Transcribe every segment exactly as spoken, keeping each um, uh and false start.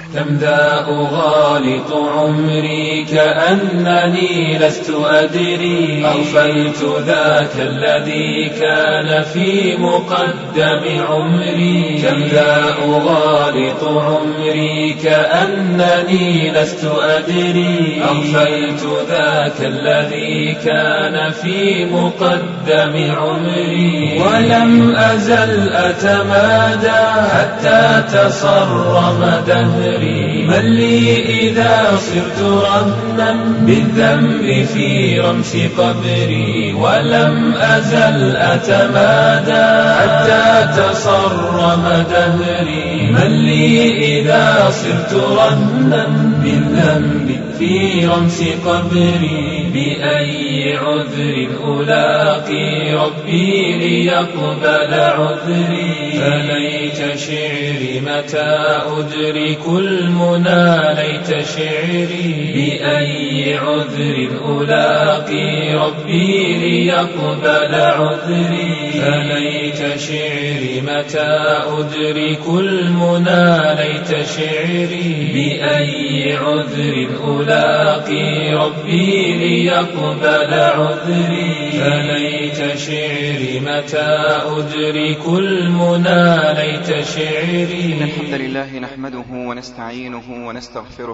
كم ذا أغالط عمري كأنني لست أدري أغفلت ذاك الذي كان في مقدم عمري كم ذا أغالط عمري كأنني لست أدري أغفلت ذاك الذي كان في مقدم عمري ولم أزل أتمادى حتى تصرم دهري من لي إذا صرت رهنا بالذنب في رمش قبري ولم أزل أتمادى حتى تصرم دهري من لي إذا صرت رهنا بالذنب في رمش قبري بأي عذر ألاقي ربي ليقبل عذري فليت شعري متى أدرك المنى ليت شعري بأي عذر ألاقي ربي ليقبل عذري فليت شعري متى أدرك المنى ليت شعري بأي عذر ألاقي ربي ليقبل عذري فليت شعري متى أدرك المنى ليت شعري. إن الحمد لله نحمده ونستعينه ونستغفره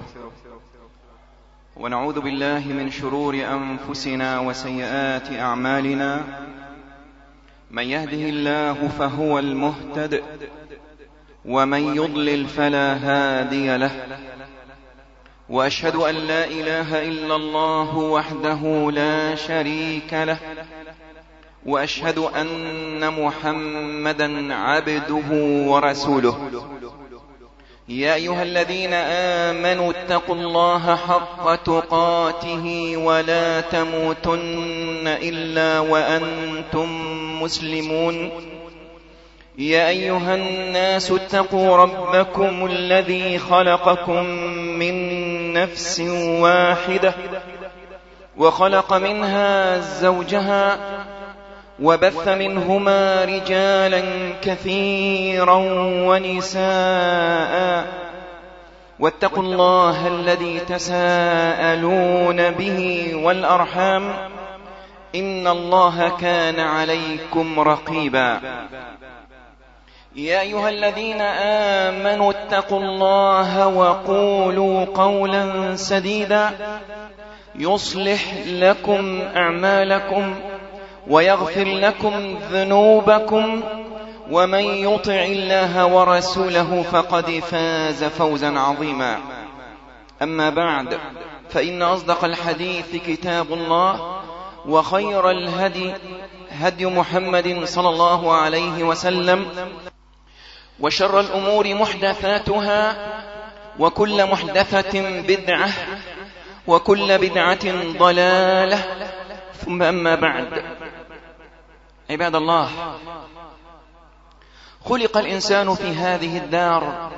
ونعوذ بالله من شرور أنفسنا وسيئات أعمالنا من يهده الله فهو المهتد ومن يضلل فلا هادي له وأشهد أن لا إله إلا الله وحده لا شريك له وأشهد أن محمدا عبده ورسوله. يا أيها الذين آمنوا اتقوا الله حق تقاته ولا تموتن إلا وأنتم مسلمون. يا أيها الناس اتقوا ربكم الذي خلقكم من نفس واحدة وخلق منها زوجها وبث منهما رجالا كثيرا ونساء واتقوا الله الذي تساءلون به والأرحام إن الله كان عليكم رقيبا. يا أيها الذين آمنوا اتقوا الله وقولوا قولا سديدا يصلح لكم أعمالكم ويغفر لكم ذنوبكم ومن يطع الله ورسوله فقد فاز فوزا عظيما. أما بعد فإن أصدق الحديث كتاب الله وخير الهدي هدي محمد صلى الله عليه وسلم وشر الأمور محدثاتها وكل محدثة بدعة وكل بدعة ضلالة ثم أما بعد. عباد الله، خلق الإنسان في هذه الدار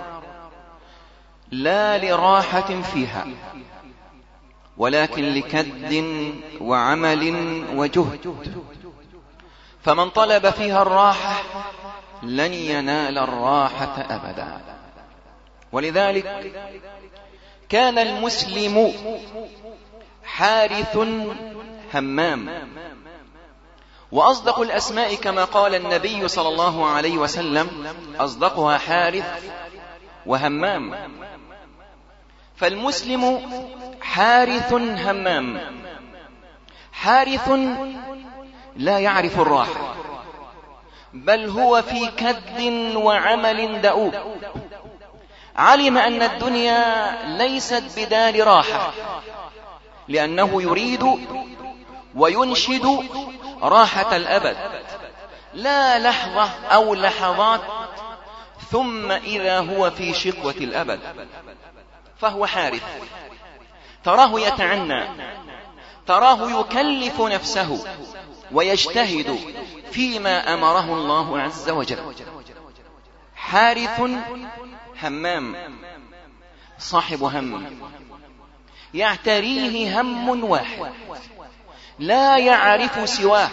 لا لراحة فيها ولكن لكد وعمل وجهد، فمن طلب فيها الراحة لن ينال الراحة أبدا. ولذلك كان المسلم حارث همام، وأصدق الأسماء كما قال النبي صلى الله عليه وسلم أصدقها حارث وهمام. فالمسلم حارث همام، حارث لا يعرف الراحة بل هو في كد وعمل دؤوب، علم أن الدنيا ليست بدار راحة لأنه يريد وينشد راحة الأبد، لا لحظة أو لحظات ثم إذا هو في شقوة الأبد. فهو حارث، تراه يتعنى، تراه يكلف نفسه ويجتهد فيما أمره الله عز وجل. حارث همام، صاحب هم يعتريه هم واحد لا يعرف سواه،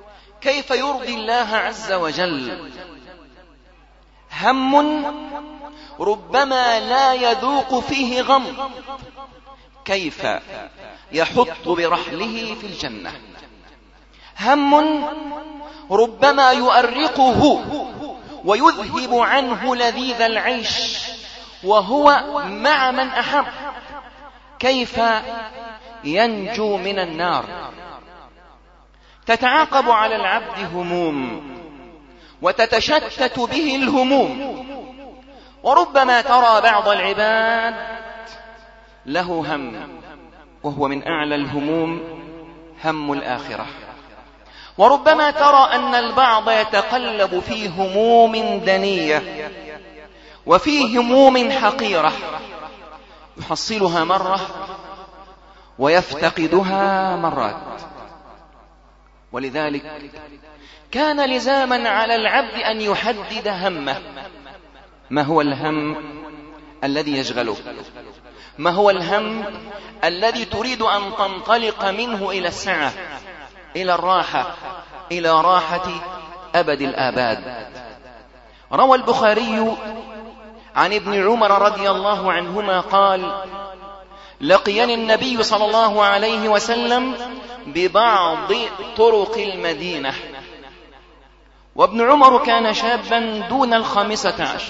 كيف يرضي الله عز وجل. هم ربما لا يذوق فيه غم، كيف يحط برحله في الجنة. هم ربما يؤرقه ويذهب عنه لذيذ العيش وهو مع من أحب، كيف ينجو من النار. تتعاقب على العبد هموم وتتشتت به الهموم، وربما ترى بعض العباد له هم وهو من أعلى الهموم هم الآخرة، وربما ترى أن البعض يتقلب في هموم دنية وفي هموم حقيرة، يحصلها مرة ويفتقدها مرات. ولذلك كان لزاما على العبد أن يحدد همه. ما هو الهم الذي يشغله؟ ما هو الهم الذي تريد أن تنطلق منه إلى السعة، إلى الراحة، إلى راحة أبد الآباد؟ روى البخاري عن ابن عمر رضي الله عنهما قال: لقيني النبي صلى الله عليه وسلم ببعض طرق المدينة، وابن عمر كان شابا دون الخامسة عشر.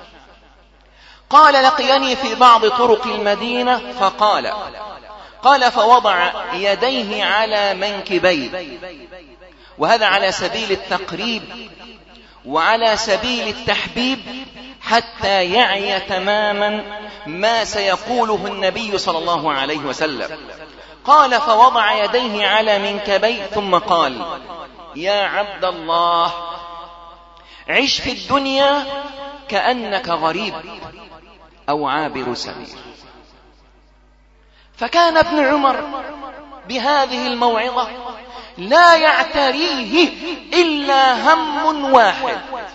قال: لقيني في بعض طرق المدينة فقال قال فوضع يديه على منكبيه، وهذا على سبيل التقريب وعلى سبيل التحبيب حتى يعي تماما ما سيقوله النبي صلى الله عليه وسلم. قال: فوضع يديه على منكبيه ثم قال: يا عبد الله، عش في الدنيا كأنك غريب أو عابر سبيل. فكان ابن عمر بهذه الموعظة لا يعتريه إلا هم واحد: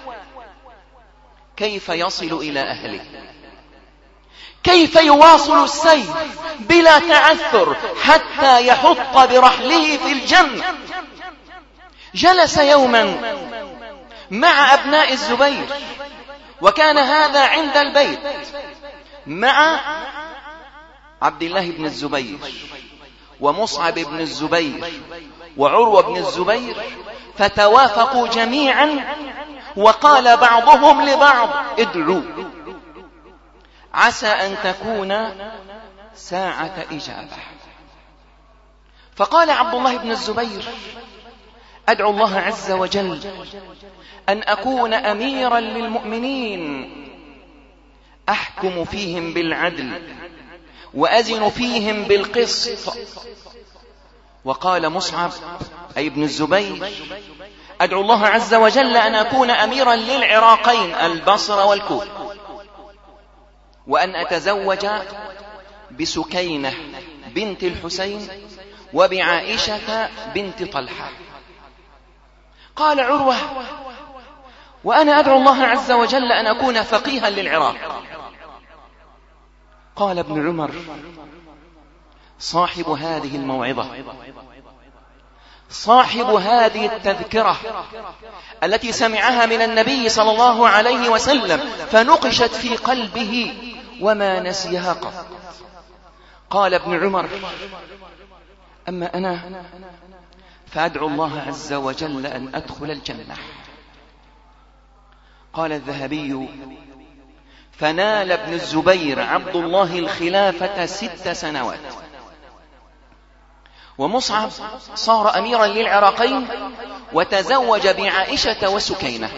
كيف يصل إلى أهله، كيف يواصل السير بلا تعثر حتى يحط برحله في الجنة. جلس يوما مع أبناء الزبير، وكان هذا عند البيت، مع عبد الله بن الزبير ومصعب بن الزبير وعروة بن الزبير، فتوافقوا جميعا وقال بعضهم لبعض: ادعوا، عسى أن تكون ساعة إجابة. فقال عبد الله بن الزبير: أدعو الله عز وجل أن أكون أميرا للمؤمنين، أحكم فيهم بالعدل وأزن فيهم بالقسط. وقال مصعب أي ابن الزبير: أدعو الله عز وجل أن أكون أميرا للعراقين، البصرة والكوفة، وأن أتزوج بسكينة بنت الحسين وبعائشة بنت طلحة. قال عروة: وأنا أدعو الله عز وجل أن أكون فقيها للعراق. قال ابن عمر: صاحب هذه الموعظة، صاحب هذه التذكرة التي سمعها من النبي صلى الله عليه وسلم فنقشت في قلبه وما نسيها قط. قال ابن عمر: أما أنا فأدعو الله عز وجل أن أدخل الجنة. قال الذهبي: فنال ابن الزبير عبد الله الخلافة ست سنوات، ومصعب صار أميرا للعراقين وتزوج بعائشة وسكينة،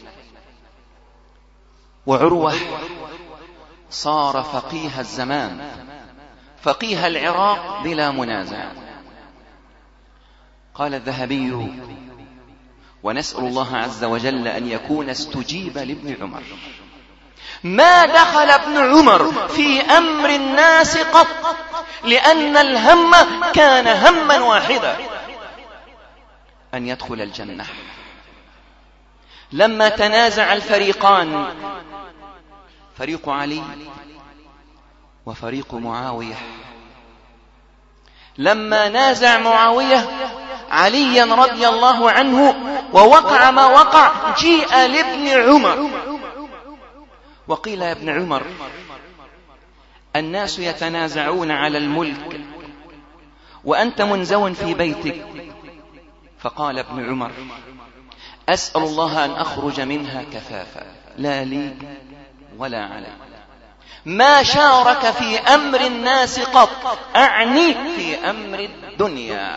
وعروة صار فقيه الزمان، فقيه العراق بلا منازع. قال الذهبي: ونسأل الله عز وجل أن يكون استجيب لابن عمر. ما دخل ابن عمر في أمر الناس قط، لأن الهم كان هما واحدا: أن يدخل الجنة. لما تنازع الفريقان، فريق علي وفريق معاوية، لما نازع معاوية عليا رضي الله عنه ووقع ما وقع، جيء لابن عمر وقيل يا ابن عمر: الناس يتنازعون على الملك وأنت منزو في بيتك. فقال ابن عمر: أسأل الله أن أخرج منها كفافا، لا لي ولا علي. ما شارك في أمر الناس قط، أعني في أمر الدنيا.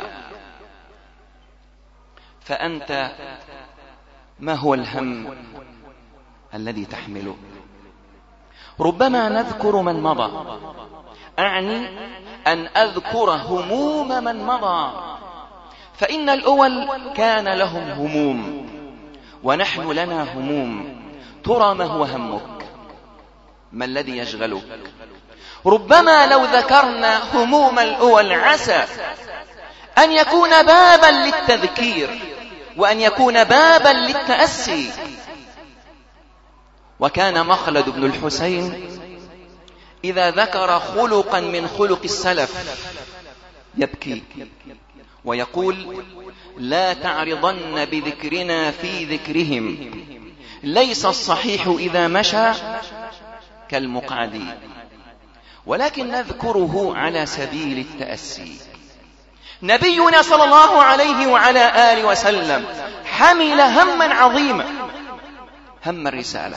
فأنت ما هو الهم الذي تحمله؟ ربما نذكر من مضى، أعني أن أذكر هموم من مضى، فإن الأول كان لهم هموم ونحن لنا هموم. ترى ما هو همك؟ ما الذي يشغلك؟ ربما لو ذكرنا هموم الأول عسى أن يكون بابا للتذكير وأن يكون بابا للتأسي. وكان مخلد بن الحسين إذا ذكر خلقا من خلق السلف يبكي ويقول: لا تعرضن بذكرنا في ذكرهم، ليس الصحيح إذا مشى كالمقعد، ولكن نذكره على سبيل التأسي. نبينا صلى الله عليه وعلى آله وسلم حمل هما عظيما، هم الرسالة،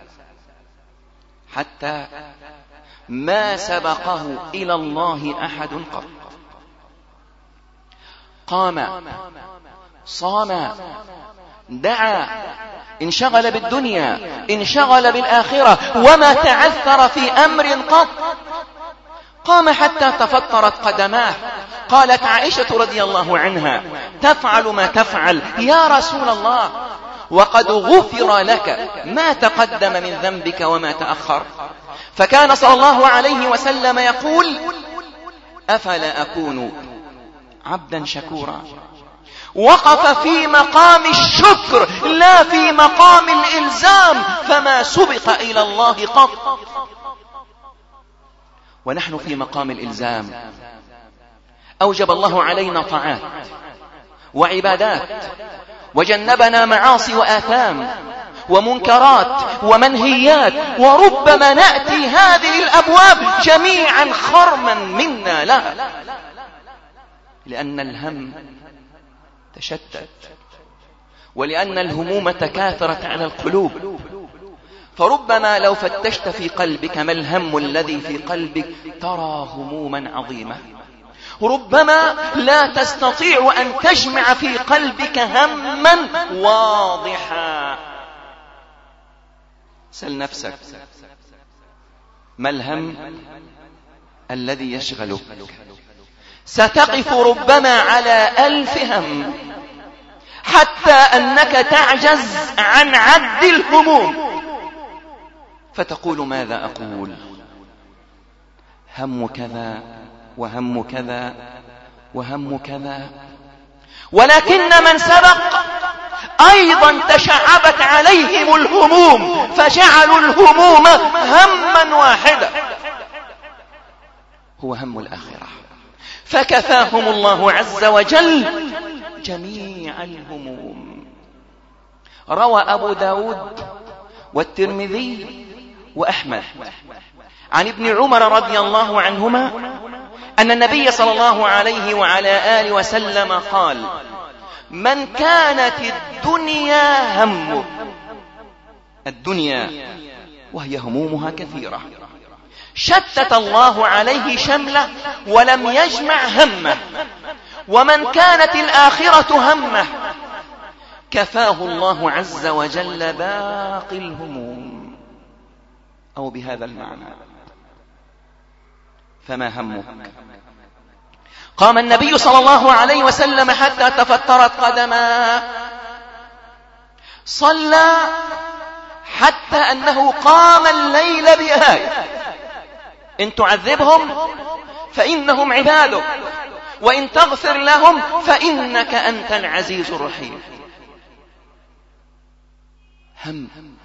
حتى ما سبقه إلى الله أحد قط. قام، صام، دعا، انشغل بالدنيا، انشغل بالآخرة، وما تعثر في أمر قط. قام حتى تفطرت قدماه. قالت عائشة رضي الله عنها: تفعل ما تفعل يا رسول الله، وقد غفر لك ما تقدم من ذنبك وما تأخر. فكان صلى الله عليه وسلم يقول: أفلا أكون عبدا شكورا. وقف في مقام الشكر لا في مقام الإلزام، فما سبق إلى الله قط. ونحن في مقام الإلزام. أوجب الله علينا طاعات وعبادات، وجنبنا معاصي وآثام ومنكرات ومنهيات، وربما نأتي هذه الأبواب جميعا خرما منا لها، لأن الهم تشتت، ولأن الهموم تكاثرت على القلوب. فربما لو فتشت في قلبك ما الهم الذي في قلبك ترى هموما عظيمة. ربما لا تستطيع أن تجمع في قلبك هما واضحا. سل نفسك: ما الهم الذي يشغلك؟ ستقف ربما على ألف هم، حتى أنك تعجز عن عد الهموم، فتقول: ماذا أقول؟ هم كذا وهم كذا وهم كذا. ولكن من سبق أيضا تشعبت عليهم الهموم، فجعلوا الهموم هما واحدا، هو هم الآخرة، فكفاهم الله عز وجل جميع الهموم. روى أبو داود والترمذي وأحمد عن ابن عمر رضي الله عنهما أن النبي صلى الله عليه وعلى آله وسلم قال: من كانت الدنيا همه، الدنيا وهي همومها كثيرة، شتت الله عليه شمله ولم يجمع همه. ومن كانت الآخرة همه كفاه الله عز وجل باقي الهموم، أو بهذا المعنى. فما همك؟ قام النبي صلى الله عليه وسلم حتى تفترت قدماه، صلى حتى أنه قام الليل بآية: إن تعذبهم فإنهم عبادك، وإن تغفر لهم فإنك أنت العزيز الرحيم. هم.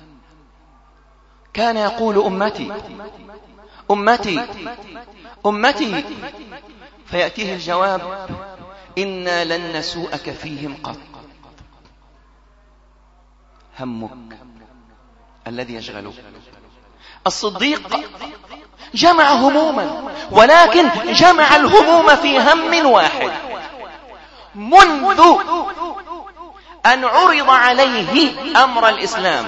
كان يقول: أمتي أمتي أمتي، فيأتيه الجواب: إنا لن نسوءك فيهم قط. همك الذي يشغلك. الصديق جمع هموما، ولكن جمع الهموم في هم واحد. منذ أن عرض عليه أمر الإسلام،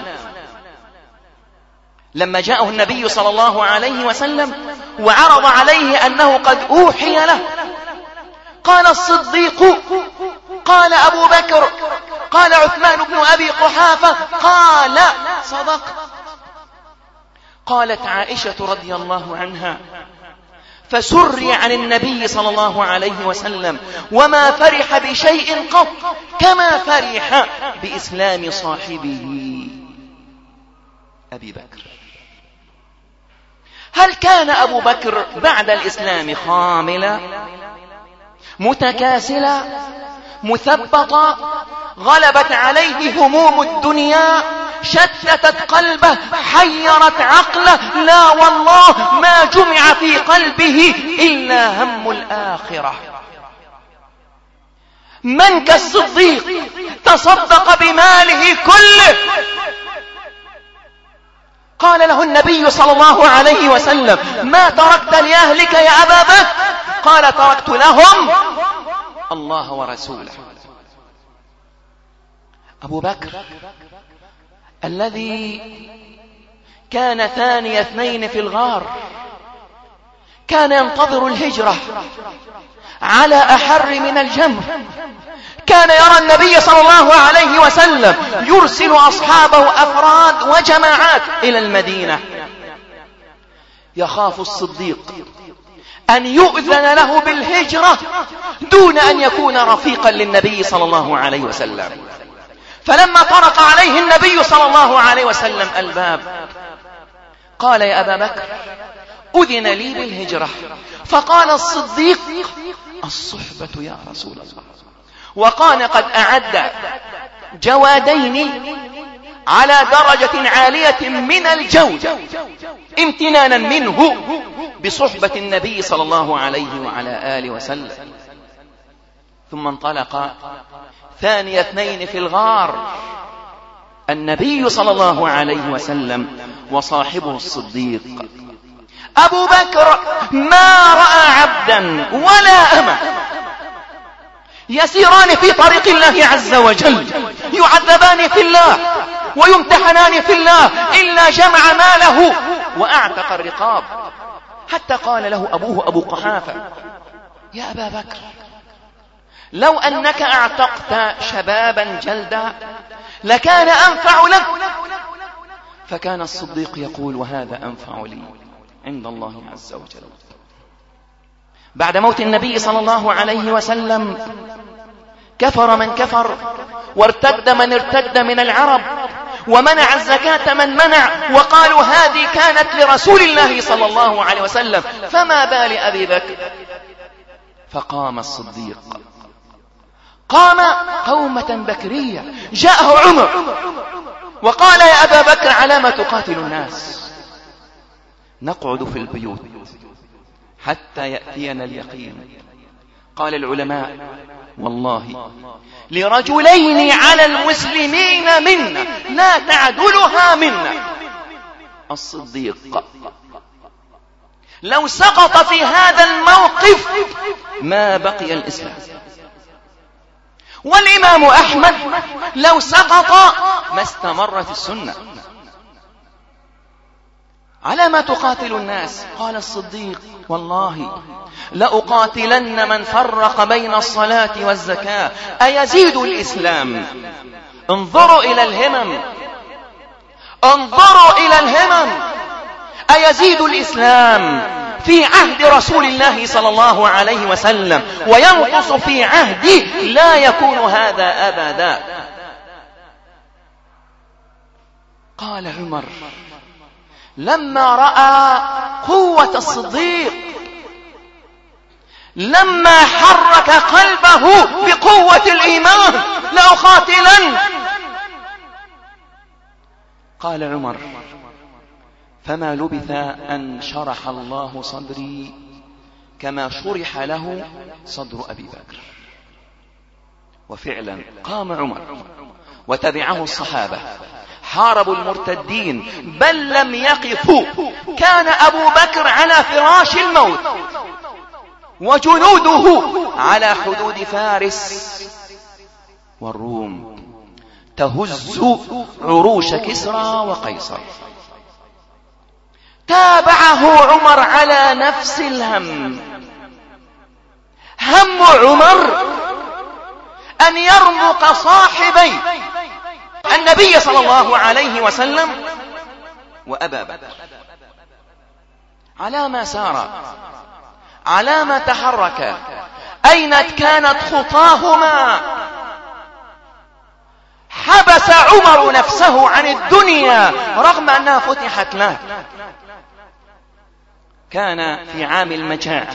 لما جاءه النبي صلى الله عليه وسلم وعرض عليه أنه قد أوحي له، قال الصديق، قال أبو بكر، قال عثمان بن أبي قحافة، قال صدق. قالت عائشة رضي الله عنها: فسري عن النبي صلى الله عليه وسلم وما فرح بشيء قط كما فرح بإسلام صاحبه أبي بكر. هل كان أبو بكر بعد الإسلام خاملا متكاسلا مثبطا غلبت عليه هموم الدنيا شتتت قلبه حيرت عقله؟ لا والله، ما جمع في قلبه إلا هم الآخرة. من كالصديق تصدق بماله كله. قال له النبي صلى الله عليه وسلم: ما تركت لأهلك يا أبا بكر؟ قال: تركت لهم الله ورسوله. أبو بكر الذي كان ثاني اثنين في الغار، كان ينتظر الهجرة على أحر من الجمر، كان يرى النبي صلى الله عليه وسلم يرسل أصحابه أفراد وجماعات إلى المدينة. يخاف الصديق أن يؤذن له بالهجرة دون أن يكون رفيقا للنبي صلى الله عليه وسلم. فلما طرق عليه النبي صلى الله عليه وسلم الباب قال: يا أبا بكر، أذن لي بالهجرة. فقال الصديق: الصحبة يا رسول الله. وقال: قد أعد جوادين على درجة عالية من الجودة امتنانا منه بصحبة النبي صلى الله عليه وعلى آله وسلم. ثم انطلق ثاني اثنين في الغار، النبي صلى الله عليه وسلم وصاحبه الصديق. أبو بكر ما رأى عبدا ولا أمة يسيران في طريق الله عز وجل يعذبان في الله ويمتحنان في الله إلا جمع ماله وأعتق الرقاب، حتى قال له أبوه أبو قحافة: يا أبا بكر، لو أنك أعتقت شبابا جلدا لكان أنفع لك. فكان الصديق يقول: وهذا أنفع لي عند الله عز وجل. بعد موت النبي صلى الله عليه وسلم كفر من كفر، وارتد من ارتد من العرب، ومنع الزكاة من منع، وقالوا هذه كانت لرسول الله صلى الله عليه وسلم، فما بال أبي بكر؟ فقام الصديق، قام قومة بكرية. جاءه عمر وقال: يا أبا بكر، على ما تقاتل الناس؟ نقعد في البيوت حتى يأتينا اليقين. قال العلماء: والله لرجلين على المسلمين منا لا تعدلها منا. الصديق لو سقط في هذا الموقف ما بقي الإسلام، والإمام أحمد لو سقط ما استمرت السنة. على ما تقاتل الناس؟ قال الصديق: والله لأقاتلن من فرق بين الصلاة والزكاة. أيزيد الإسلام؟ انظروا إلى الهمم، انظروا إلى الهمم. أيزيد الإسلام في عهد رسول الله صلى الله عليه وسلم وينقص في عهدي؟ لا يكون هذا أبدا. قال عمر لما رأى قوة الصديق، لما حرك قلبه بقوة الإيمان: لأقاتلن. قال عمر: فما لبث أن شرح الله صدري كما شرح له صدر أبي بكر. وفعلا قام عمر وتبعه الصحابة حاربوا المرتدين بل لم يقفوا. كان أبو بكر على فراش الموت وجنوده على حدود فارس والروم تهز عروش كسرى وقيصر. تابعه عمر على نفس الهم. هم عمر أن يرمق صاحبي النبي صلى الله عليه وسلم وأبا بكر. على ما سار، على ما تحرك، أين كانت خطاهما؟ حبس عمر نفسه عن الدنيا رغم أنها فتحت له. كان في عام المجاعة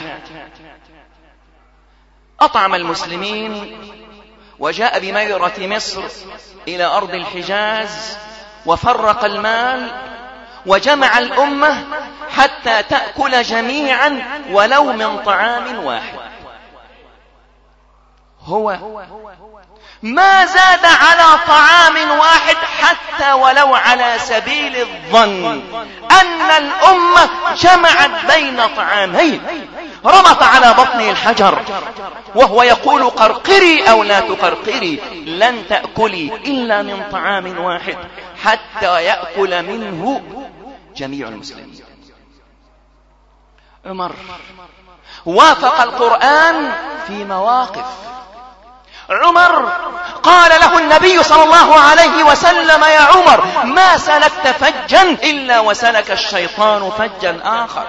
أطعم المسلمين وجاء بميرة مصر إلى أرض الحجاز وفرق المال وجمع الأمة حتى تأكل جميعا ولو من طعام واحد. هو ما زاد على طعام واحد حتى ولو على سبيل الظن أن الأمة جمعت بين طعامين. رمط على بطنه الحجر وهو يقول قرقري أو لا تقرقري، لن تأكلي إلا من طعام واحد حتى يأكل منه جميع المسلمين. عمر وافق القرآن في مواقف. عمر قال له النبي صلى الله عليه وسلم: يا عمر، ما سلكت فجا إلا وسلك الشيطان فجا آخر.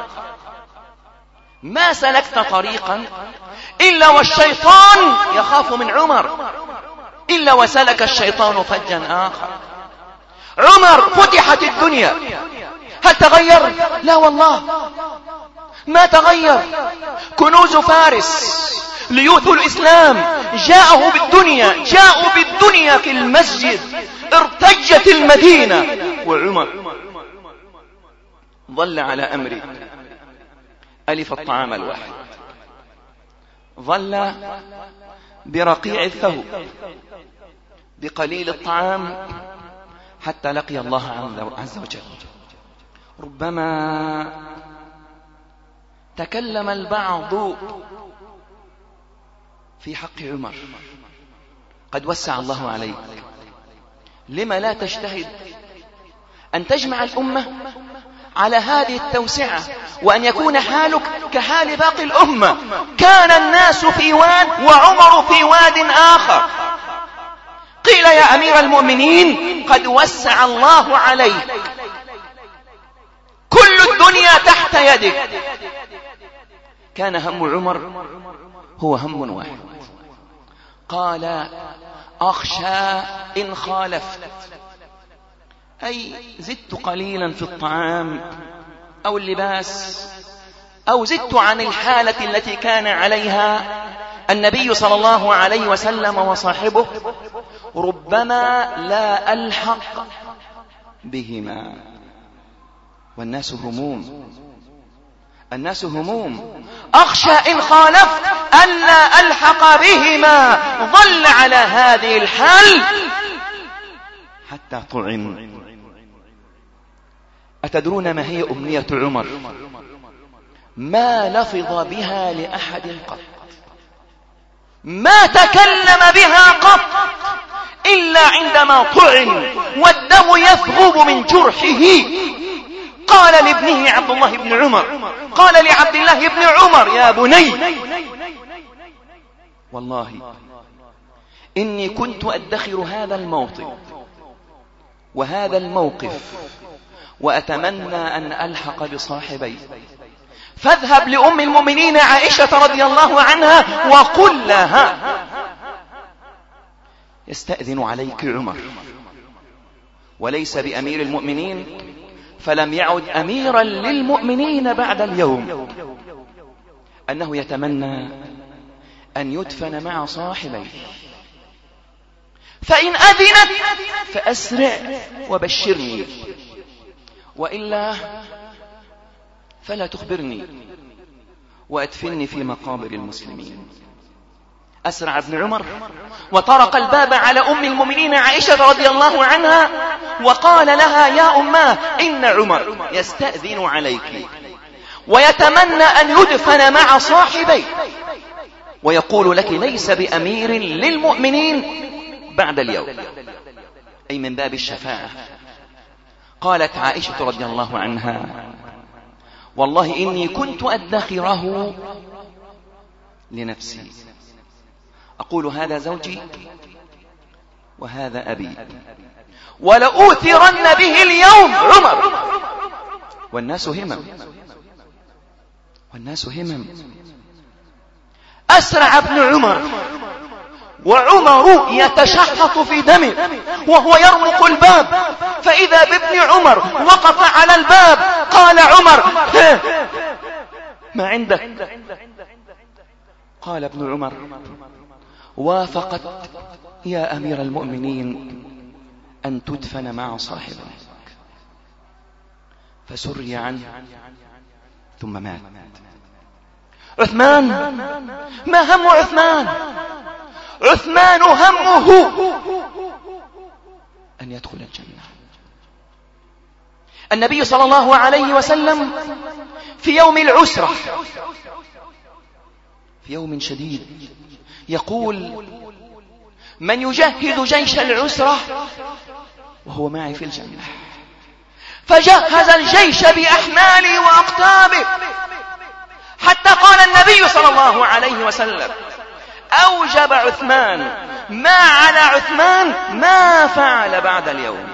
ما سلكت طريقا إلا والشيطان يخاف من عمر، إلا وسلك الشيطان فجا آخر. عمر فتحت الدنيا، هل تغير؟ لا والله ما تغير. كنوز فارس، ليوث الإسلام جاءوا بالدنيا، جاءوا بالدنيا في المسجد، ارتجت المدينة، وعمر ظل على أمره. ألف الطعام الواحد، ظل برقيع الثوب، بقليل الطعام، حتى لقي الله عز وجل. ربما تكلم البعض في حق عمر: قد وسع الله عليك، لما لا تجتهد أن تجمع الأمة على هذه التوسعة، وأن يكون حالك كحال باقي الأمة. كان الناس في واد وعمر في واد آخر. قيل: يا أمير المؤمنين، قد وسع الله عليك، كل الدنيا تحت يدك. كان هم عمر هو هم واحد. قال: أخشى إن خالفت، أي زدت قليلا في الطعام أو اللباس، أو زدت عن الحالة التي كان عليها النبي صلى الله عليه وسلم وصاحبه، ربما لا ألحق بهما. والناس هموم، الناس هموم. أخشى إن خالفت ألا ألحق بهما. ظل على هذه الحال حتى طعن. أتدرون ما هي أمنية عمر؟ ما لفظ بها لأحد قط، ما تكلم بها قط إلا عندما طعن والدم يثغب من جرحه. قال لابنه عبد الله بن عمر، قال لعبد الله بن عمر: يا بني، والله إني كنت أدخر هذا الموطن وهذا الموقف، وأتمنى أن ألحق بصاحبي، فاذهب لأم المؤمنين عائشة رضي الله عنها وقل لها: يستأذن عليك عمر، وليس بأمير المؤمنين، فلم يعد أميرا للمؤمنين بعد اليوم، أنه يتمنى أن يدفن مع صاحبيه، فإن أذنت فأسرع وبشرني، وإلا فلا تخبرني وأدفني في مقابر المسلمين. أسرع ابن عمر وطرق الباب على أم المؤمنين عائشة رضي الله عنها وقال لها يا أماه إن عمر يستأذن عليك ويتمنى أن يدفن مع صاحبيه ويقول لك ليس بأمير للمؤمنين بعد اليوم، أي من باب الشفاعة. قالت عائشة رضي الله عنها والله إني كنت أدخره لنفسي، أقول هذا زوجي وهذا أبي ولأوثرن به اليوم عمر. والناس همم والناس همم. أسرع ابن عمر وعمر يتشحط في دمه وهو يرمق الباب، فإذا بابن عمر وقف على الباب. قال عمر ما عندك؟ قال ابن عمر وافقت يا أمير المؤمنين أن تدفن مع صاحبك، فسري عنه ثم مات. عثمان ما هم عثمان؟ عثمان همه أن يدخل الجنة. النبي صلى الله عليه وسلم في يوم العسرة، في يوم شديد، يقول من يجهز جيش العسرة وهو معي في الجنة. فجهز الجيش بأحماله وأقطابه حتى قال النبي صلى الله عليه وسلم أوجب عثمان ما على عثمان ما فعل بعد اليوم.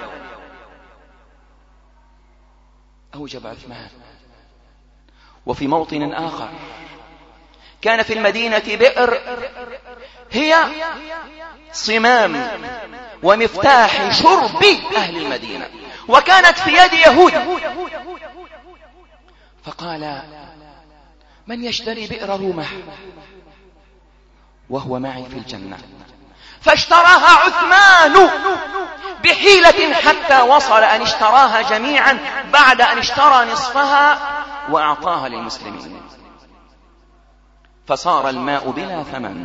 أوجب عثمان. وفي موطن آخر كان في المدينة بئر هي صمام ومفتاح شرب أهل المدينة، وكانت في يد يهود. فقال من يشتري بئر رومه وهو معي في الجنة؟ فاشتراها عثمان بحيلة حتى وصل أن اشتراها جميعا بعد أن اشترى نصفها وأعطاها للمسلمين، فصار الماء بلا ثمن.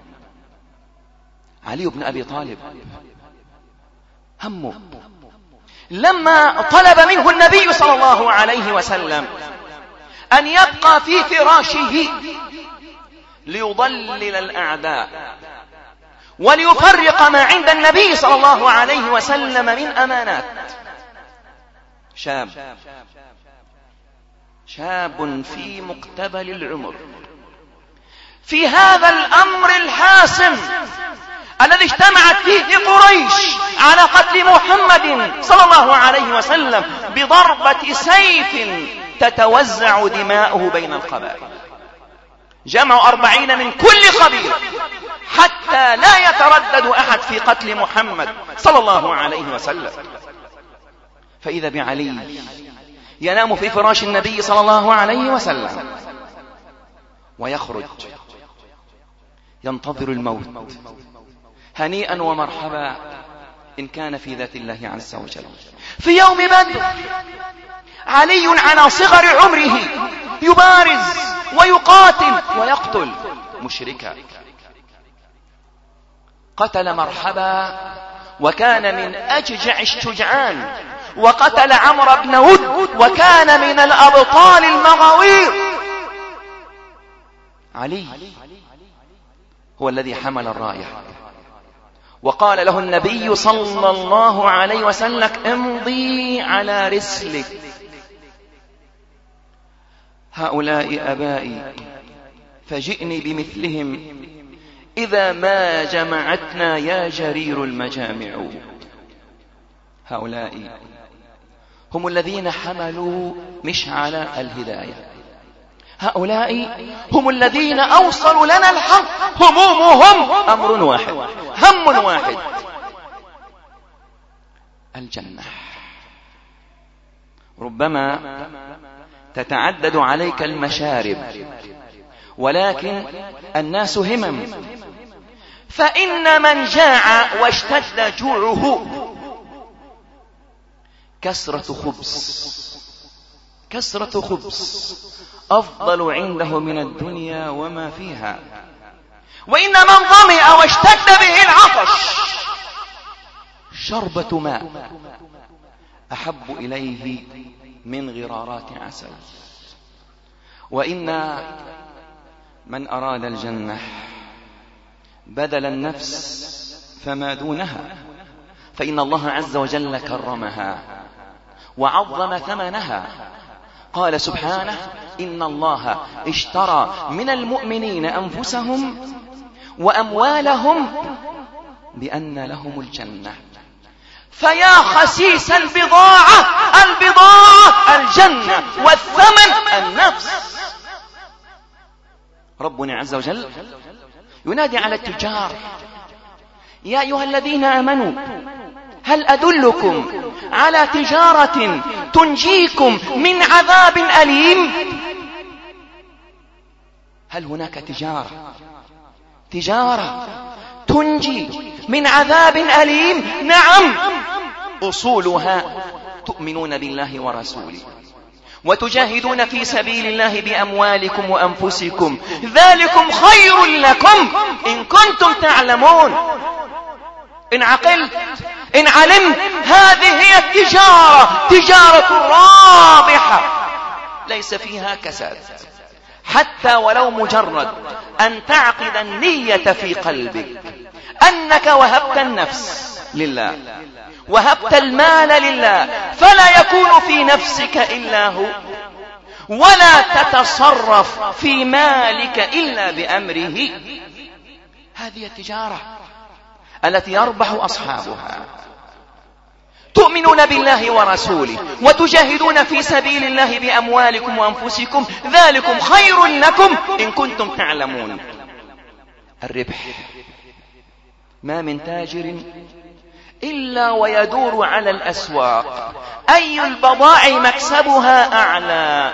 علي بن أبي طالب همه لما طلب منه النبي صلى الله عليه وسلم أن يبقى في فراشه ليضلل الأعداء وليفرق ما عند النبي صلى الله عليه وسلم من أمانات. شاب شاب في مقتبل العمر، في هذا الأمر الحاسم الذي اجتمعت فيه قريش على قتل محمد صلى الله عليه وسلم بضربة سيف تتوزع دماؤه بين القبائل. جمعوا أربعين من كل قبيلة حتى لا يتردد أحد في قتل محمد صلى الله عليه وسلم. فإذا بعلي ينام في فراش النبي صلى الله عليه وسلم ويخرج ينتظر الموت هنيئا ومرحبا إن كان في ذات الله عز وجل. في يوم بدر علي على صغر عمره يبارز ويقاتل ويقتل مشركا. قتل مرحبا وكان من أججع الشجعان، وقتل عمرو بن ود وكان من الأبطال المغاوير. علي هو الذي حمل الراية، وقال له النبي صلى الله عليه وسلم امضي على رسلك. هؤلاء أبائي فجئني بمثلهم إذا ما جمعتنا يا جرير المجامع. هؤلاء هم الذين حملوا مشعل الهداية، هؤلاء هم الذين أوصلوا لنا الحق. همومهم أمر واحد، هم واحد، الجنة. ربما تتعدد عليك المشارب ولكن الناس همم. فإن من جاع واشتد جوعه كسرة خبز كسرة خبز أفضل عنده من الدنيا وما فيها. وإن من ظمئ واشتد به العطش شربة ماء أحب إليه من غرارات عسل. وإن من أراد الجنة بذل النفس فما دونها، فإن الله عز وجل كرمها وعظم ثمنها. قال سبحانه: إن الله اشترى من المؤمنين أنفسهم وأموالهم بأن لهم الجنة. فيا خسيس البضاعة، البضاعة الجنة والثمن النفس. ربنا عز وجل ينادي على التجار: يا أيها الذين آمنوا هل أدلكم على تجارة تنجيكم من عذاب أليم؟ هل هناك تجارة تجارة تنجي من عذاب أليم؟ نعم، أصولها تؤمنون بالله ورسوله وتجاهدون في سبيل الله بأموالكم وأنفسكم، ذلكم خير لكم إن كنتم تعلمون. إن عقلت، إن علمت، هذه هي التجارة، تجارة رابحة ليس فيها كساد، حتى ولو مجرد أن تعقد النية في قلبك أنك وهبت النفس لله، وهبت المال لله، فلا يكون في نفسك إلا هو، ولا تتصرف في مالك إلا بأمره. هذه التجارة التي يربح أصحابها. تؤمنون بالله ورسوله وتجاهدون في سبيل الله بأموالكم وأنفسكم، ذلكم خير لكم إن كنتم تعلمون. الربح: ما من تاجر إلا ويدور على الأسواق أي البضائع مكسبها أعلى،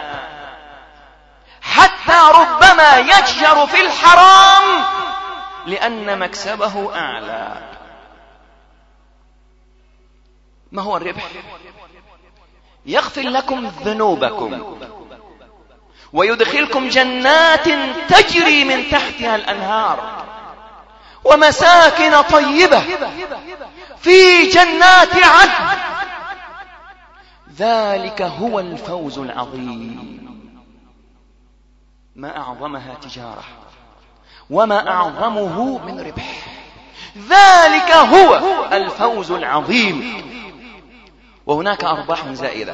حتى ربما يتجر في الحرام لأن مكسبه أعلى. ما هو الربح؟ يغفر لكم ذنوبكم ويدخلكم جنات تجري من تحتها الأنهار ومساكن طيبة في جنات عدن، ذلك هو الفوز العظيم. ما أعظمها تجارة وما أعظمه من ربح، ذلك هو الفوز العظيم. وهناك أرباح زائدة،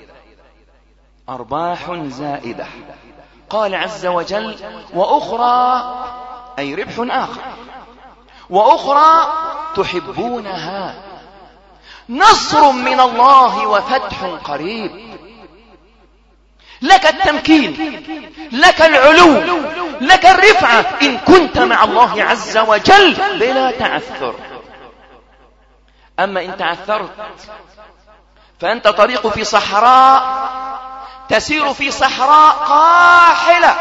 أرباح زائدة. قال عز وجل: وأخرى، أي ربح آخر، وأخرى تحبونها، نصر من الله وفتح قريب. لك التمكين، لك العلو، لك الرفعة إن كنت مع الله عز وجل بلا تعثر. أما إن تعثرت فأنت طريق في صحراء، تسير في صحراء قاحلة،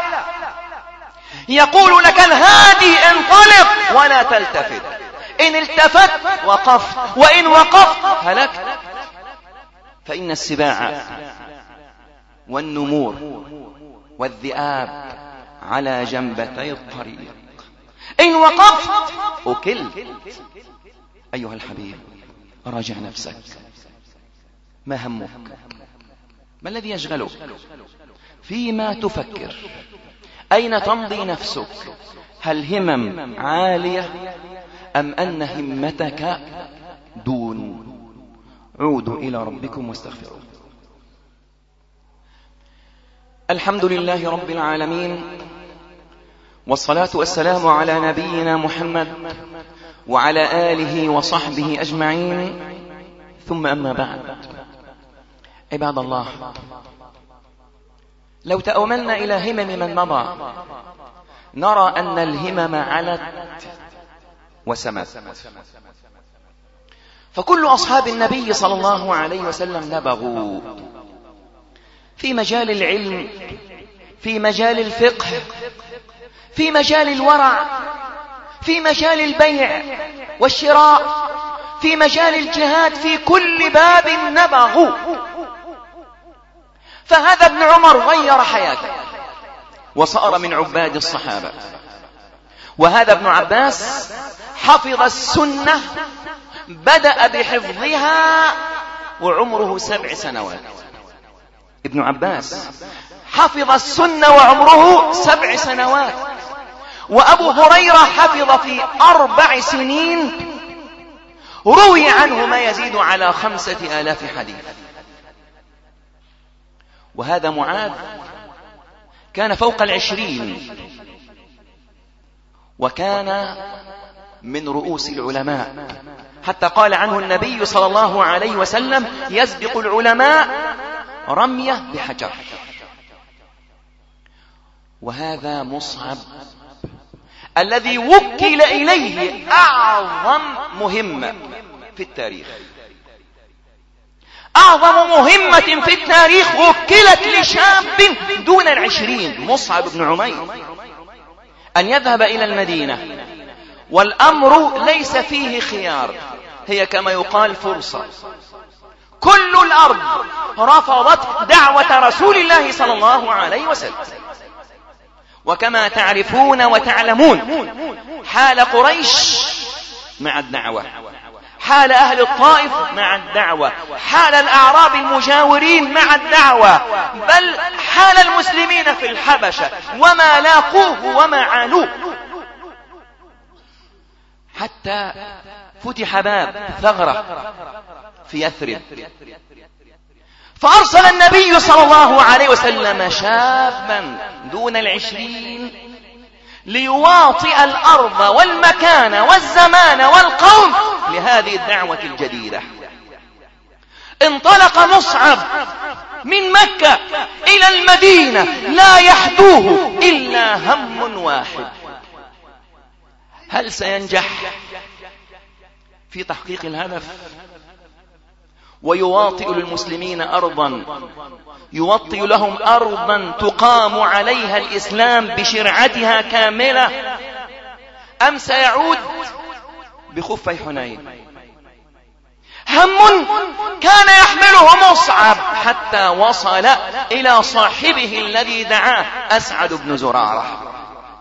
يقول لك الهادي انطلق ولا تلتفت، إن التفت وقفت، وإن وقفت هلكت. فإن السباع والنمور والذئاب على جنبتي الطريق، إن وقفت أكلت. أيها الحبيب، راجع نفسك. ما همك؟ ما الذي يشغلك؟ فيما تفكر؟ أين تمضي نفسك؟ هل همم عالية أم أن همتك دون؟ عودوا إلى ربكم واستغفروا. الحمد لله رب العالمين، والصلاة والسلام على نبينا محمد وعلى آله وصحبه أجمعين، ثم أما بعد. عباد الله، لو تأملنا إلى همم من مضى نرى أن الهمم علت وسمت. فكل أصحاب النبي صلى الله عليه وسلم نبغوا في مجال العلم، في مجال الفقه، في مجال الورع، في مجال البيع والشراء، في مجال الجهاد، في كل باب نبغوا. فهذا ابن عمر غير حياته وصار من عباد الصحابة، وهذا ابن عباس حفظ السنة، بدأ بحفظها وعمره سبع سنوات. ابن عباس حفظ السنة وعمره سبع سنوات، وأبو هريرة حفظ في أربع سنين روي عنه ما يزيد على خمسة آلاف حديث. وهذا معاذ كان فوق العشرين، وكان من رؤوس العلماء، حتى قال عنه النبي صلى الله عليه وسلم: يسبق العلماء رمية بحجر. وهذا مصعب الذي وكل إليه أعظم مهمة في التاريخ، أعظم مهمة في التاريخ وكلت لشاب دون العشرين، مصعب بن عمير، أن يذهب إلى المدينة، والأمر ليس فيه خيار، هي كما يقال فرصة. كل الأرض رفضت دعوة رسول الله صلى الله عليه وسلم. وكما تعرفون وتعلمون حال قريش مع الدعوة، حال أهل الطائف مع الدعوة، حال الأعراب المجاورين مع الدعوة، بل حال المسلمين في الحبشة وما لاقوه وما عانوه، حتى فتح باب ثغرة في يثرب، فأرسل النبي صلى الله عليه وسلم شابا دون العشرين ليواطئ الأرض والمكان والزمان والقوم لهذه الدعوة الجديدة. انطلق مصعب من مكة إلى المدينة لا يحدوه إلا هم واحد: هل سينجح في تحقيق الهدف ويواطئ للمسلمين أرضا، يوطئ لهم أرضا تقام عليها الإسلام بشرعتها كاملة، أم سيعود بخفي حنين؟ هم كان يحمله مصعب حتى وصل إلى صاحبه الذي دعاه أسعد بن زرارة.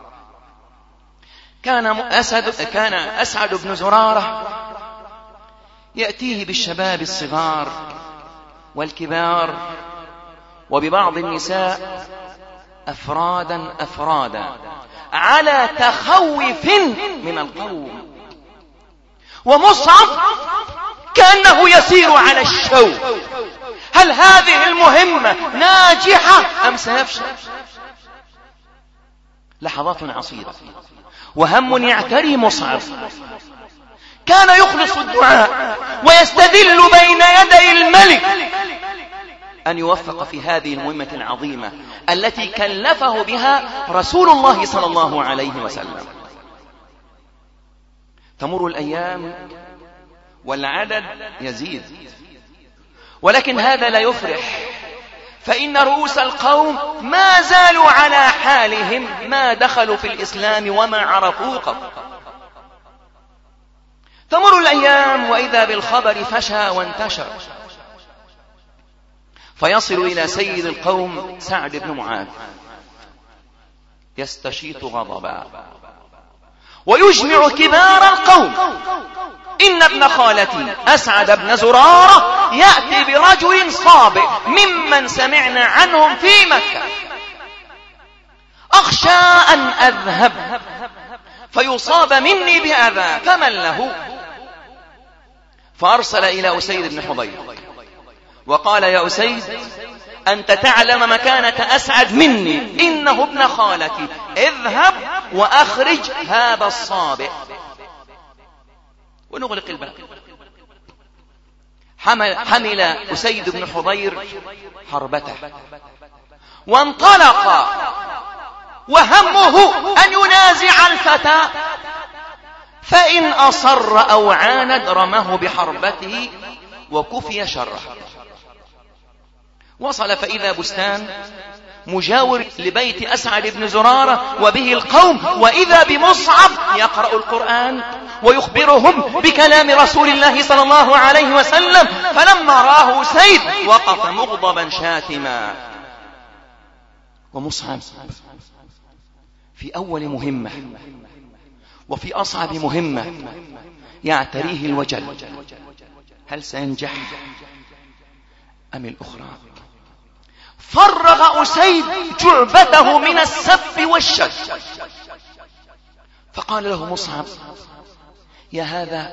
كان أسد كان أسعد بن زرارة يأتيه بالشباب الصغار والكبار وببعض النساء أفرادا أفرادا على تخوف من القوم، ومصعب كأنه يسير على الشوك: هل هذه المهمة ناجحة أم سيفشل؟ لحظات عصيبة وهم يعتري مصعب. كان يخلص الدعاء ويستذل بين يدي الملك أن يوفق في هذه المهمة العظيمة التي كلفه بها رسول الله صلى الله عليه وسلم. تمر الأيام والعدد يزيد، ولكن هذا لا يفرح، فإن رؤوس القوم ما زالوا على حالهم ما دخلوا في الإسلام وما عرفوه قط. تمر الأيام وإذا بالخبر فشى وانتشر، فيصل إلى سيد القوم سعد بن معاذ يستشيط غضبا ويجمع كبار القوم: إن ابن خالتي أسعد بن زرارة يأتي برجل صابئ ممن سمعنا عنهم في مكة، أخشى أن أذهب فيصاب مني بأذى، فمن له؟ فأرسل إلى أسيد بن حضير وقال: يا أسيد، أنت تعلم مكانة أسعد مني، إنه ابن خالتي، اذهب وأخرج هذا الصابئ ونغلق الباب. حمل, حمل أسيد بن حضير حربته وانطلق، وهمه أن ينازع الفتى، فإن أصر أو عاند رماه بحربته وكفي شره. وصل فإذا بستان مجاور لبيت أسعد بن زرارة وبه القوم، وإذا بمصعب يقرأ القرآن ويخبرهم بكلام رسول الله صلى الله عليه وسلم. فلما راه سيد وقف مغضبا شاتما. ومصعب في أول مهمة وفي أصعب مهمة يعتريه الوجل: هل سينجح أم الأخرى؟ فرغ أسيد جعبته من السب والشد، فقال له مصعب: يا هذا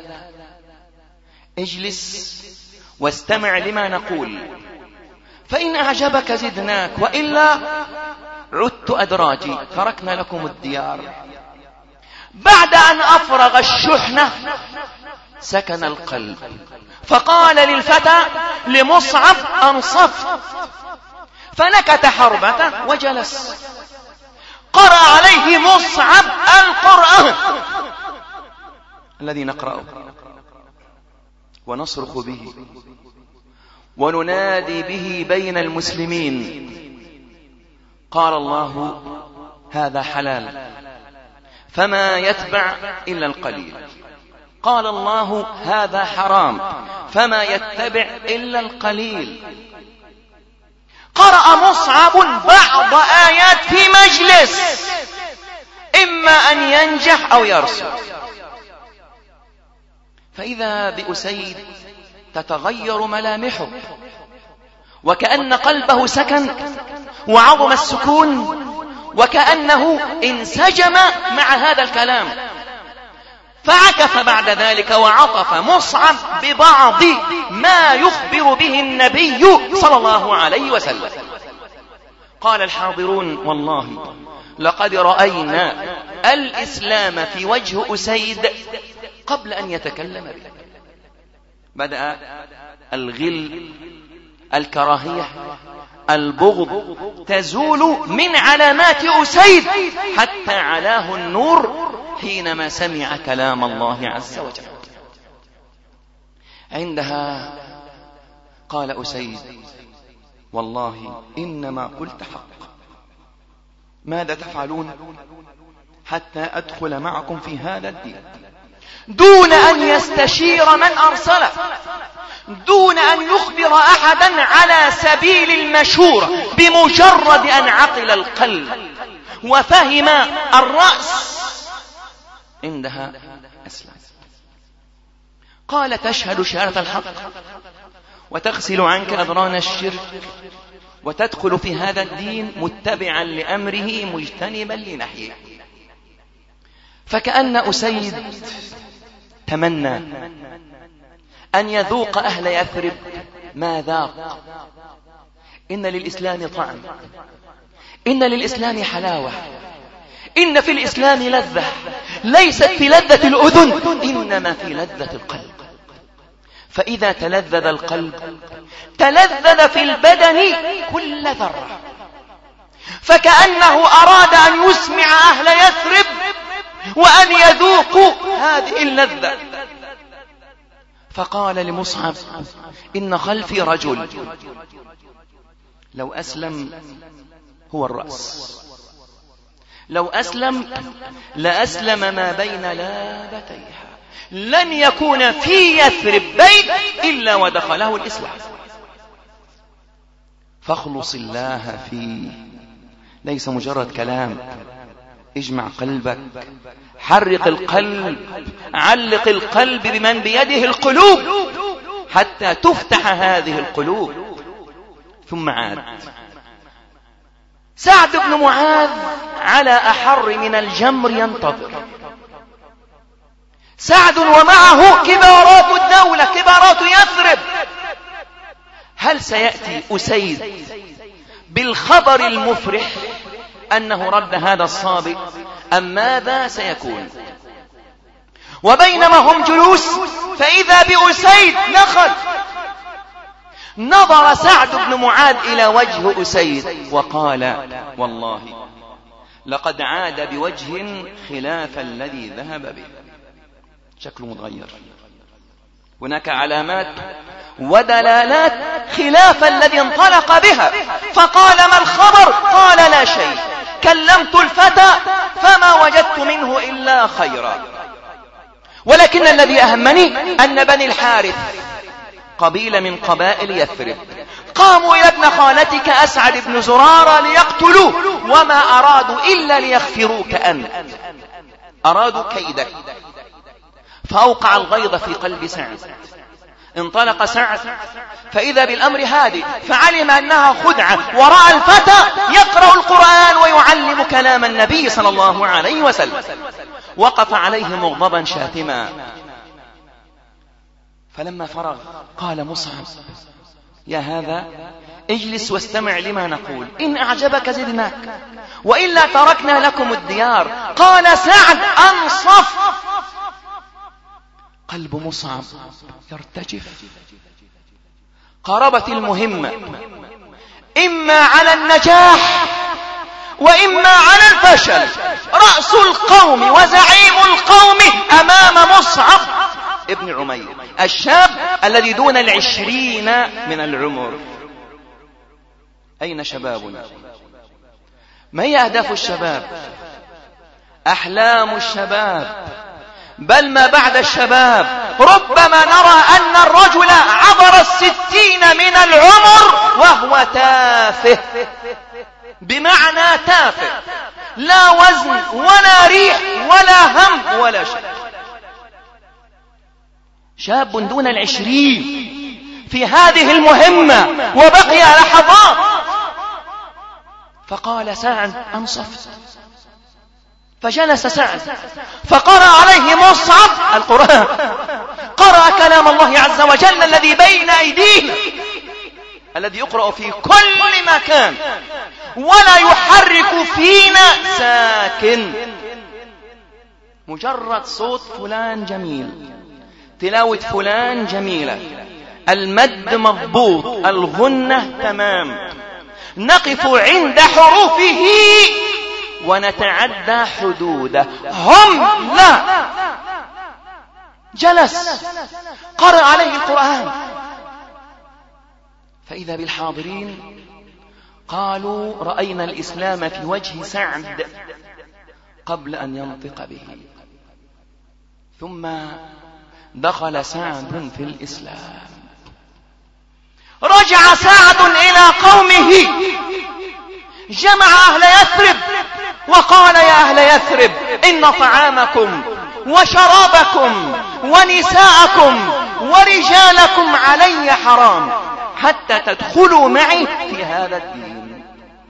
اجلس واستمع لما نقول، فإن أعجبك زدناك، وإلا عدت أدراجي، تركنا لكم الديار. بعد أن أفرغ الشحنة سكن القلب، فقال للفتى لمصعب: أنصفت، فنكت حربته وجلس. قرأ عليه مصعب القرآن الذي نقرأه ونصرخ به وننادي به بين المسلمين. قال الله: هذا حلال فما يتبع إلا القليل. قال الله: هذا حرام فما يتبع إلا القليل. قرأ مصعب بعض آيات في مجلس، إما أن ينجح أو يرسل، فإذا بأسيد تتغير ملامحه، وكأن قلبه سكن وعظم السكون، وكأنه انسجم مع هذا الكلام. فعكف بعد ذلك وعطف مصعب ببعض ما يخبر به النبي صلى الله عليه وسلم. قال الحاضرون: والله لقد رأينا الإسلام في وجه أسيد قبل أن يتكلم به. بدأ الغل، الكراهية، البغض تزول من علامات أسيد حتى علاه النور حينما سمع كلام الله عز وجل. عندها قال أسيد: والله إنما قلت حق، ماذا تفعلون حتى أدخل معكم في هذا الدين؟ دون أن يستشير من أرسله، دون أن يخبر أحدا على سبيل المشورة، بمجرد أن عقل القلب وفهم الرأس عندها أسلم. قال: تشهد شهادة الحق وتغسل عنك أذران الشرك وتدخل في هذا الدين متبعا لأمره مجتنبا لنهيه. فكأن أسيد تمنى أن يذوق أهل يثرب ما ذاق. إن للإسلام طعم، إن للإسلام حلاوة، إن في الإسلام لذة ليست في لذة الأذن، إنما في لذة القلب. فإذا تلذذ القلب تلذذ في البدن كل ذرة. فكأنه أراد أن يسمع أهل يثرب وأن يذوقوا هذه اللذة. فقال لمصعب: إن خلفي رجل لو أسلم هو الرأس، لو أسلم لأسلم ما بين لابتيها، لن يكون في يثرب بيت إلا ودخله الإسلام. فاخلص الله فيه، ليس مجرد كلام. اجمع قلبك، حرق القلب، علق القلب بمن بيده القلوب حتى تفتح هذه القلوب. ثم عاد سعد بن معاذ على أحر من الجمر ينتظر. سعد ومعه كبارات الدولة، كبارات يثرب. هل سيأتي أسيد بالخبر المفرح أنه رد هذا الصابئ أم ماذا سيكون؟ وبينما هم جلوس فإذا بأسيد نخل. نظر سعد بن معاذ إلى وجه أسيد وقال: والله لقد عاد بوجه خلاف الذي ذهب به، شكله متغير، هناك علامات ودلالات خلاف الذي انطلق بها. فقال: ما الخبر؟ قال: لا شيء، كلمت الفتى فما وجدت منه إلا خيرا، ولكن الذي أهمني أن بني الحارث قبيلة من قبائل يثرب قاموا إلى ابن خالتك أسعد بن زرارة ليقتلوه، وما أرادوا إلا ليغفروك أنت، أرادوا كيدك. فأوقع الغيظ في قلب سعد انطلق سعد فإذا بالأمر هادئ، فعلم أنها خدعة، ورأى الفتى يقرأ القرآن ويعلم كلام النبي صلى الله عليه وسلم. وقف عليه مغضبا شاتما، فلما فرغ قال مصعب: يا هذا اجلس واستمع لما نقول، إن أعجبك زدناك وإلا تركنا لكم الديار. قال سعد: أنصف. قلب مصعب يرتجف. قربت المهمة، إما على النجاح وإما على الفشل. رأس القوم وزعيم القوم أمام مصعب ابن عمير، الشاب الذي دون العشرين من العمر. أين شبابنا؟ ما هي أهداف الشباب؟ أحلام الشباب، بل ما بعد الشباب. ربما نرى أن الرجل عبر الستين من العمر وهو تافه، بمعنى تافه، لا وزن ولا ريح ولا هم ولا شيء. شاب دون العشرين في هذه المهمة وبقي لحظات. فقال سعد: أنصفت. فجلس سعد فقرأ عليه مصعب القرآن، قرأ كلام الله عز وجل الذي بين أيدينا، الذي يقرأ في كل مكان ولا يحرك فينا ساكن. مجرد صوت فلان جميل، تلاوة فلان جميلة، المد مضبوط، الغنة تمام، نقف عند حروفه ونتعدى حدوده. هم لا. جلس قرأ عليه القرآن، فإذا بالحاضرين قالوا: رأينا الإسلام في وجه سعد قبل أن ينطق به. ثم دخل سعد في الإسلام. رجع سعد إلى قومه، جمع أهل يثرب وقال: يا أهل يثرب، إن طعامكم وشرابكم ونساءكم ورجالكم علي حرام حتى تدخلوا معي في هذا الدين.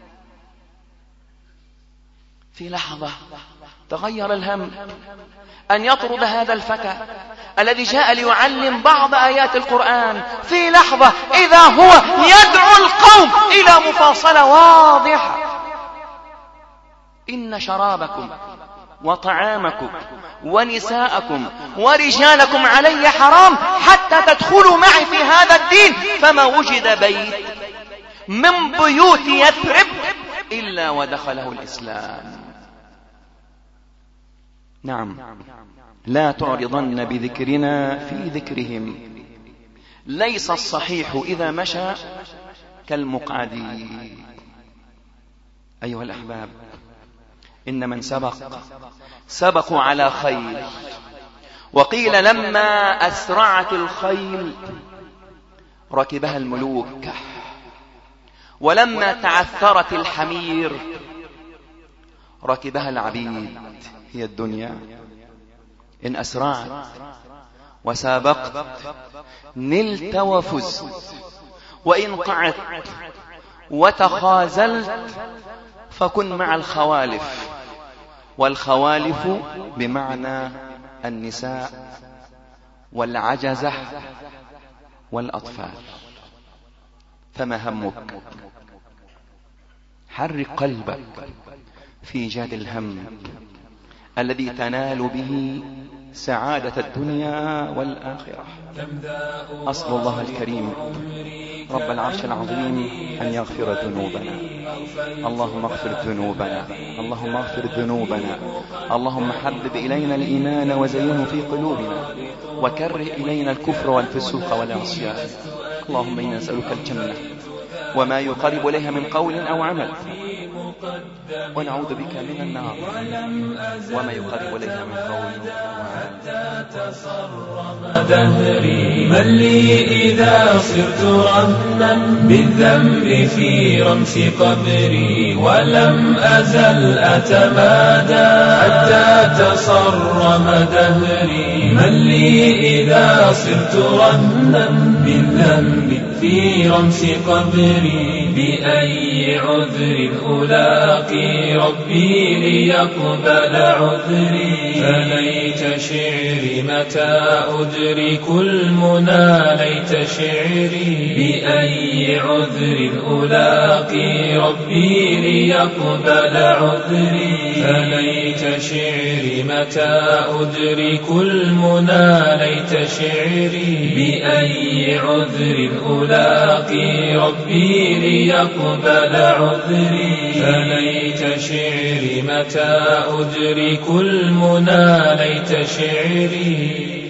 في لحظة تغير الهم أن يطرد هذا الفتى الذي جاء ليعلم بعض آيات القرآن. في لحظة إذا هو يدعو القوم إلى مفاصلة واضحة: إن شرابكم وطعامكم ونساءكم ورجالكم علي حرام حتى تدخلوا معي في هذا الدين. فما وجد بيت من بيوت يثرب إلا ودخله الإسلام. نعم، لا تعرضن بذكرنا في ذكرهم. ليس الصحيح إذا مشى كالمقعد. أيها الأحباب، إن من سبق سبقوا على خيل. وقيل لما أسرعت الخيل ركبها الملوك، ولما تعثرت الحمير ركبها العبيد. هي الدنيا، إن أسرعت وسابقت نلت وفزت، وإن قعدت وتخاذلت فكن مع الخوالف. والخوالف بمعنى النساء والعجزة والأطفال. فما همك؟ حرك قلبك في جاد الهم الذي تنال به سعادة الدنيا والآخرة. أسأل الله الكريم رب العرش العظيم أن يغفر ذنوبنا. اللهم اغفر ذنوبنا، اللهم اغفر ذنوبنا. اللهم حبب إلينا الإيمان وزينه في قلوبنا، وكره إلينا الكفر والفسوق والعصيان. اللهم إنا نسألك الجنة وما يقرب إليها من قول أو عمل. ونعوذ بك من النار وما يقرب إليها من قول. حتى تصرم دهري من لي إذا صرت رهنا بالذنب في رمس قبري ولم أزل أتمادى حتى تصرم دهري من لي إذا صرت رهنا بالذنب في رمس قبري بأي عذر ألاقي ربي ليقبل عذري فليت شعري متى أدرك المنى ليت شعري بأي عذر ألاقي ربي ليقبل عذري فليت شعري متى أدرك المنى ليت شعري بأي عذر ألاقي ربي ليقبل عذري فليت شعري متى أدرك المنى ليت شعري